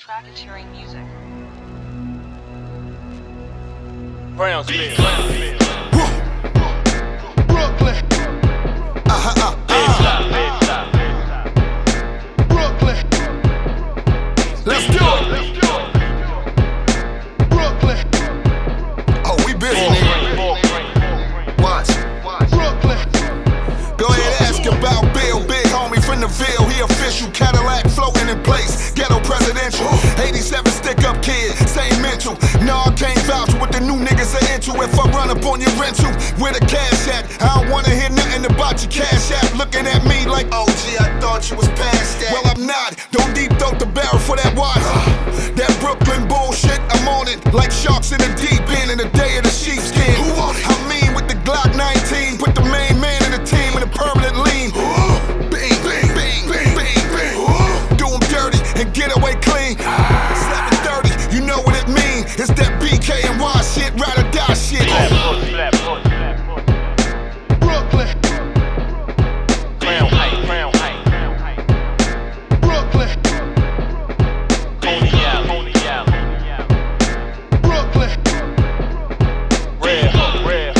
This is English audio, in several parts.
Tracketeering music. Brownsville. Brooklyn. Brooklyn. Let's do it. Brooklyn. Oh, we busy, nigga. Watch. Brooklyn. Go ahead, ask about Bill, big homie from the Ville. He official, Cadillac floating in place. Ghetto presidential, 87 stick-up kid, same mental. No, I can't vouch what the new niggas are into. If I run up on your rental, where the cash at? I don't wanna hear nothing about your cash app. Looking at me like, oh gee, I thought you was past that. Well, I'm not. Don't deep throat the barrel for that water. That Brooklyn bullshit, I'm on it. Like sharks in the deep end in the day of the sheepskin. Who on it? I mean with the Glock 19, put the main man in the team in a permanent lean. Bing, bing, bing, bing, bing, bing. Do them dirty and get away clean. 730, you know what it mean. It's that BK and Y shit, ride or die shit. Brooklyn. Crown height. Brooklyn. Coney out. Brooklyn. Red hook.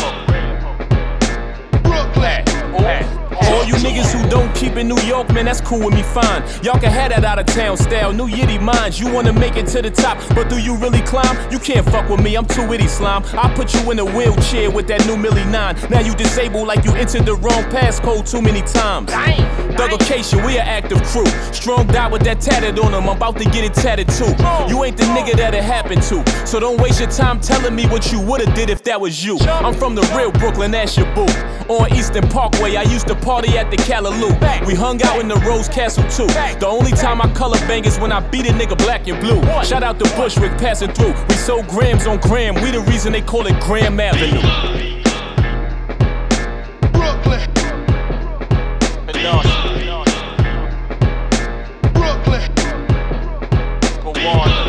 Brooklyn. All you niggas who don't keep in New York, man, that's cool with me, fine. Y'all can have that out of town style, new yitty minds. You wanna make it to the top, but do you really climb? You can't fuck with me, I'm too witty, slime. I'll put you in a wheelchair with that new Millie 9. Now you disabled like you entered the wrong passcode too many times. Thuggication, we an active crew. Strong die with that tatted on them, I'm about to get it tatted too. You ain't the nigga that it happened to, so don't waste your time telling me what you would've did if that was you. I'm from the real Brooklyn, that's your boo. On Eastern Parkway, I used to party at the Callaloo. We hung out in the Rose Castle too. The only time I color bang is when I beat a nigga black and blue. Shout out to Bushwick passing through. We sold grams on gram, we the reason they call it Graham Avenue. Brooklyn. Brooklyn. Brooklyn. Go on.